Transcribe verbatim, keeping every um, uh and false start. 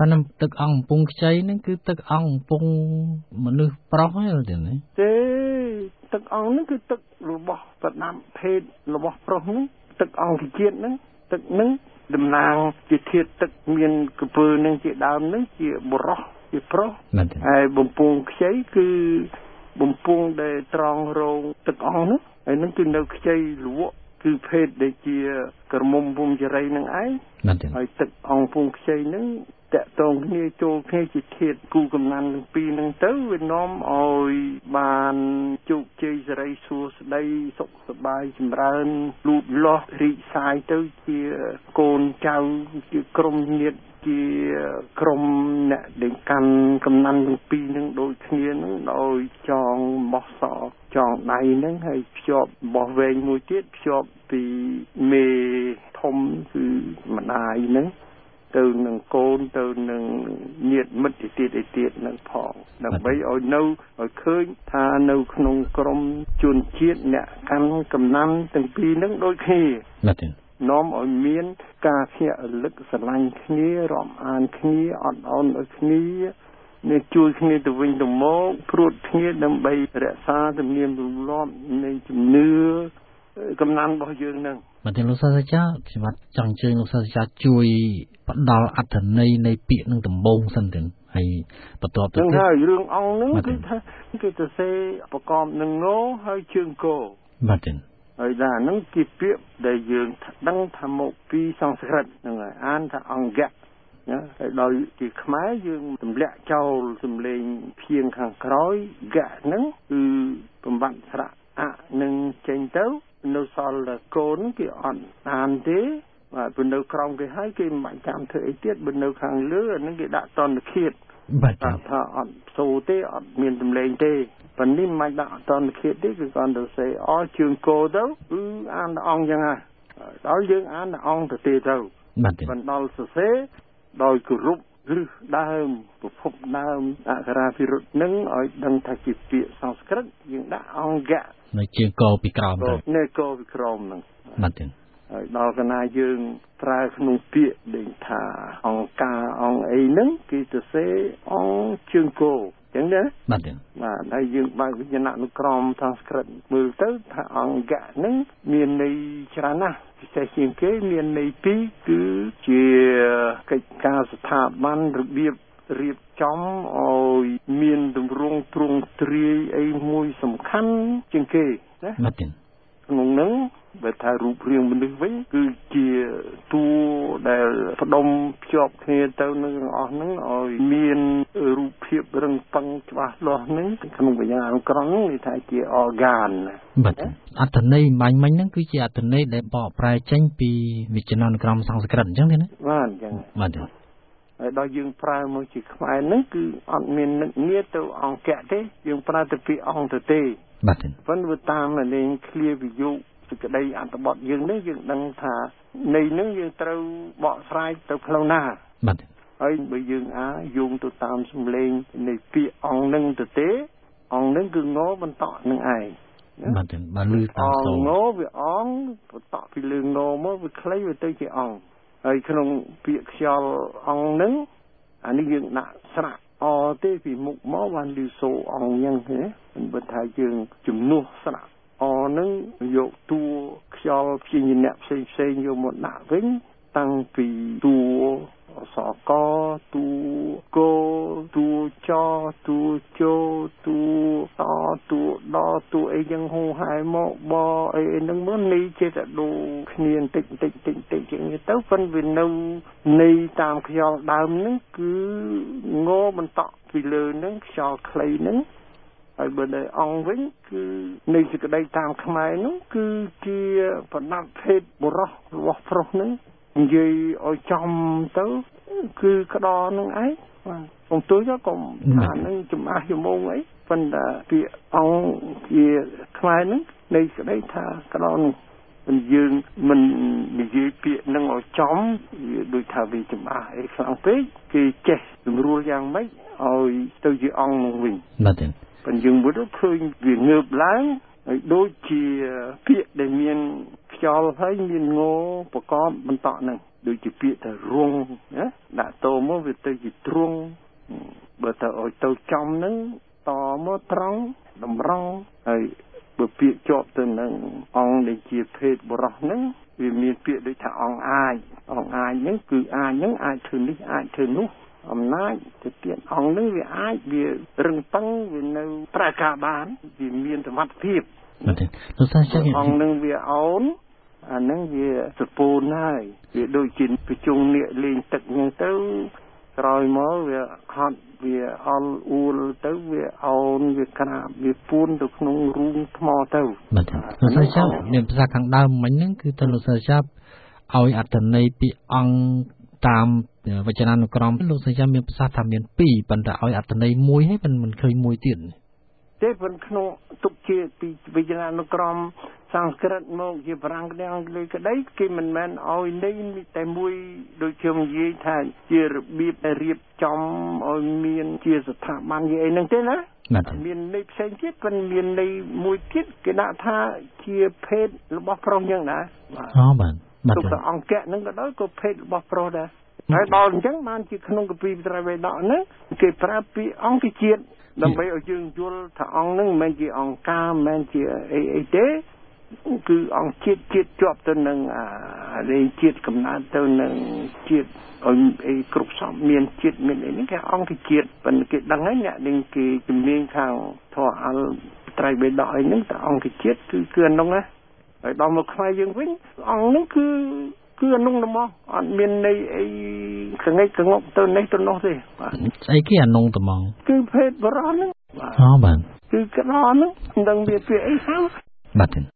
ប៉ុន្តែទឹកអង្គកំពង់ខ្ចីហ្នឹងគឺទឹកអង្គកំពង់មនុស្សប្រុសហ្នឹងទេណាទេទឹកអង្គហ្នឹងគឺទឹករបស់ប្រដាប់ភេទរបស់ប្រុសហ្នឹងទឹកអង្គជាតិហ្នឹងទឹកហ្នឹងតំណាងជាធាតុទឹកមានក្រពើនឹងជាដើមហ្នឹងជាបុរសជាប្រុសហើយបំពង់ខ្ចីគឺបំពង់ដែលត្រង់រងទឹកអង្គហ្នឹងហើយហ្នឹងគឺនៅខ្ចីលវក់គឺភេទដែលជាក្រមុំភូមិជរីនឹងឯងហើយទឹកអង្គពងខ្ចីនឹងតកតងគ្នាចូលគ្នាជាធាតុគូកំណានទាំងពីរហ្នឹងទៅវានាំឲ្យបានជោគជ័យសេរីសួស្តីសុខសប្បាយចម្រើនលូតលាស់រីកសាយទៅជាកូនចៅជាក្រុមញាតិជាក្រុមអ្នកដែលកាន់កំណានទាំងពីរហ្នឹងដូចគ្នាហ្នឹងដោយចងបោះសចងដៃហ្នឹងហើយភ្ជាប់បោះវែងមួយទៀតភ្ជាប់ពីមេធំគឺម្ដាយហ្នឹងទៅនឹងកូនទៅនឹងញាតិមិត្តទៀតទៀតនឹងផងដើម្បីឲ្យនៅឲ្យឃើញថានៅក្នុងក្រុមជនជាតិអ្នកកាន់កំណាំទាំងពីរហ្នឹងដូចគ្នានាំឲ្យមានការភ្ញាក់រលឹកស្រឡាញ់គ្នារាប់អានគ្នាអត់អន់ឲ្យគ្នានេះជួយគ្នាទៅវិញទៅមកព្រួតគ្នាដើម្បីរក្សាទំនៀមទម្លាប់នៃជំនឿកំណាំរបស់យើងហ្នឹងបាទលោកសាស្ត្រាចារ្យខ្ញុំចង់អញ្ជើញលោកសាស្ត្រាចារ្យជួយផ្ដល់អត្ថន័យនៃពាក្យនឹងដំបូងសិនទៅហើយបន្ទាប់ទៅទៀតហើយរឿងអង្គហ្នឹងគឺថាគេទៅសេប្រកបនឹងងហើយជើងគោបាទទេហើយថាហ្នឹងជាពាក្យដែលយើងដឹងថាមកពីសំស្ក្រឹតហ្នឹងហើយអានថាអង្គៈណាហើយដោយជាខ្មែរយើងទម្លាក់ចោលសំឡេងភៀងខាងក្រោយកៈហ្នឹងគឺបំបត្តិស្រៈអនឹងចេញទៅនៅសល់កូនគេអត់អានទេបាទបើនៅក្រោមគេហើយគេមិនបាច់ចាំធ្វើអីទៀតបើនៅខាងលើអានឹងគេដាក់តនឃាតបាទថាអត់សូទេអត់មានសម្លេងទេប៉ុន្តែមិនបាច់ដាក់តនឃាតទេគឺគាត់ទៅសេអជើងគោទៅគឺអានអង្គចឹងហ่ะដល់យើងអានអង្គទៅទេទៅបាទបណ្ដល់សរសេរដោយគោរពឬដើមប្រភពដើមអក្សរាភិរុតនឹងឲ្យដឹងថាជាពាក្យសំស្ក្រឹតយើងដាក់អង្គៈនៅជើងគោពីក្រោមទៅនៅគោពីក្រោមហ្នឹងបាទទេហើយដល់កណាយើងប្រើក្នុងពាក្យដែលថាអង្គការអង្គអីហ្នឹងគេទៅសេអង្គជើងគោចឹងណាបាទទេបាទហើយយើងបើកវិញ្ញាណនុក្រមសំស្ក្រឹតមើលទៅថាអង្គៈហ្នឹងមានន័យច្រើនណាស់ពិសេសជាងគេមានន័យពីរគឺជាកិច្ចការស្ថាប័នរបៀបរៀបចំឲ្យមានទម្រង់ទ្រង់ទ្រាយអីមួយសំខាន់ជាងគេណាបាទទេក្នុងហ្នឹងបើថារូបរាងមនុស្សវិញគឺជាតួដែលផ្ដុំភ្ជាប់គ្នាទៅនឹងអស់ហ្នឹងឲ្យមានរូបភាពរឹងប៉ឹងច្បាស់លាស់ហ្នឹងក្នុងវិញ្ញាណក្រងនេះថាជា organ បាទអត្ថន័យបាញ់មិញហ្នឹងគឺជាអត្ថន័យដែលបកប្រែចេញពីវិញ្ញាណក្រមសំស្ក្រឹតអញ្ចឹងទេណាបាទអញ្ចឹងបាទហើយដល់យើងប្រើមកជាខ្មែរហ្នឹងគឺអត់មាននឹកងារទៅអង្គៈទេយើងប្រើទៅពីអង្គទៅទេបាទប៉ុន្តែតាមលេងឃ្លាវិយោគសេចក្តីអត្ថបទយើងនេះយើងដឹងថានៃនឹងយើងត្រូវបកស្រាយទៅផ្លូវណាបាទហើយបើយើងអាយោងទៅតាមសំឡេងនៃពាក្យអង្គនឹងទៅទេអង្គនឹងគឺងបន្តនឹងឯងបាទបាទលឺតាមសូរងវាអង្គបន្តពីលឺងមកវាខ្លីវាទៅជាអង្គហើយក្នុងពាក្យខ្យល់អង្គនឹងអានេះយើងដាក់ស្រៈអទេពីមុខមកបានលឺសូរអង្គយ៉ាងទេបើថាយើងជំនួសស្រៈអនឹងយកតួខ្យល់ព្យាញ្ញៈផ្សេងផ្សេងយកមកដាក់វិញតាំងពីតួសកតួគោតួចតួជោតួតតួដតួអីយ៉ាងហូហែមកបអីហ្នឹងមើលនេះចេះតែដូរគ្នាបន្តិចបន្តិចបន្តិចបន្តិចជាងទៅប៉ុន្តែវានៅនៃតាមខ្យល់ដើមហ្នឹងគឺងបន្តពីលើហ្នឹងខ្យល់ខ្លីហ្នឹងហើយបើនៅអង្គវិញគឺនៃសេចក្តីតាមខ្មែរនោះគឺជាប្រដាប់ភេទបុរសរបស់ប្រុសហ្នឹងនិយាយឲ្យចំទៅគឺក្តរនឹងឯងបាទកុំទួយក៏កុំថានឹងចំអះយមងអីប៉ុន្តែពាក្យអង្គជាខ្មែរហ្នឹងនៃសេចក្តីថាក្តរនឹងមិនយើងមិននិយាយពាក្យនឹងឲ្យចំដូចថាវាចំអះអីខ្លាំងពេកគេចេះស្រួលយ៉ាងម៉េចឲ្យទៅជាអង្គនឹងវិញបាទទេប៉ុន្តែយើងមើលទៅឃើញវាងើបឡើងហើយដូចជាពាក្យដែលមានខ្យល់ហើយមានងោប្រកបបន្តហ្នឹងដូចជាពាក្យថារងណាដាក់តមកវាទៅជាទ្រង់បើទៅឲ្យទៅចំហ្នឹងតមកត្រង់តម្រង់ហើយបើពាក្យជាប់ទៅនឹងអង្គដែលជាភេទបរោះហ្នឹងវាមានពាក្យដូចថាអង្គអាចអង្គអាចហ្នឹងគឺអាចហ្នឹងអាចធ្វើនេះអាចធ្វើនោះអំណាចទៅទៀតអង្គហ្នឹងវាអាចវារឹងប៉ឹងវានៅប្រការបានវាមានសមត្ថភាពបាទលោកសាស្ត្រអង្គហ្នឹងវាអូនអាហ្នឹងវាសពូនហើយវាដូចជាប្រជុំនេះលេងទឹកហ្នឹងទៅក្រោយមកវាហត់វាអល់អួលទៅវាអូនវាក្រាបវាពួនទៅក្នុងរូងថ្មទៅបាទលោកសាស្ត្រមានភាសាខាងដើមមិញហ្នឹងគឺទៅលោកសាស្ត្រឲ្យអត្ថន័យពីអង្គតាមវចនានុក្រមលោកសាស្ត្រមានប្រសាសន៍ថាមានពីរប៉ុន្តែឲ្យអត្ថន័យមួយហើយមិនមិនឃើញមួយទៀតទេប៉ុន្តែក្នុងទុកជាពីវចនានុក្រមសំស្ក្រឹតមកជាបារាំងក្តីក្តីគេមិនមែនឲ្យន័យតែមួយដូចខ្ញុំនិយាយថាជារបៀបរៀបចំឲ្យមានជាស្ថាប័នជាអីហ្នឹងទេណាមានន័យផ្សេងទៀតប៉ុន្តែមានន័យមួយទៀតគេដាក់ថាជាភេទរបស់ប្រុសយ៉ាងណាអូបាទបាទទុកអង្គៈហ្នឹងក៏ដោយក៏ភេទរបស់ប្រុសដែរហើយដល់អញ្ចឹងបានជាក្នុងគម្ពីរត្រៃបិដកហ្នឹងគេប្រើពាក្យអង្គជាតិដើម្បីឲ្យយើងយល់ថាអង្គហ្នឹងមិនមែនជាអង្គការមិនមែនជាអីអីទេគឺអង្គជាតិជាតិជាប់ទៅនឹងអាជាតិកំណើតទៅនឹងជាតិឲ្យអីគ្រប់សពមានជាតិមានអីហ្នឹងគេអង្គជាតិប៉ុន្តែគេដឹងហើយអ្នកនឹងគេជំនាញខាងធម៌អល់ត្រៃបិដកអីហ្នឹងតែអង្គជាតិគឺគឺអានោះណាហើយដល់មកខ្មែរយើងវិញអង្គហ្នឹងគឺគឺអានោះហ្មងអត់មានន័យអីកងិចកងប់ទៅនេះទៅនោះទេបាទស្អីគេអានោះត្មងគឺភេទបរោះហ្នឹងអូបាទគឺក្រហ្នឹងមិនដឹងវាពាក្យអីសោះបាទ